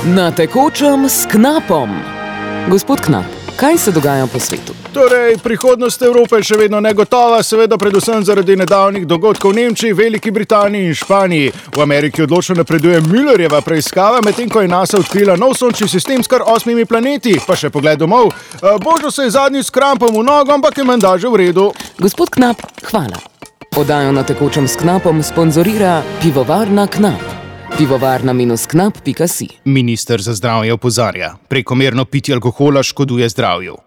Na tekočem s Knapom. Gospod Knap, kaj se dogaja po svetu? Torej, prihodnost Evrope je še vedno negotova, seveda predvsem zaradi nedavnih dogodkov v Nemčiji, Veliki Britaniji in Španiji. V Ameriki odločno napreduje Müllerjeva preiskava, medtem ko je NASA odkrila nov sončni sistem s kar 8 planeti. Pa še pogled domov. Božo se je zadnjič s krampom v nogo, ampak je menda že v redu. Gospod Knap, hvala. Oddajo Na tekočem s Knapom sponzorira pivovarna Knap. pivovarna-knap.si. Minister za zdravje opozarja: prekomerno pitje alkohola škoduje zdravju.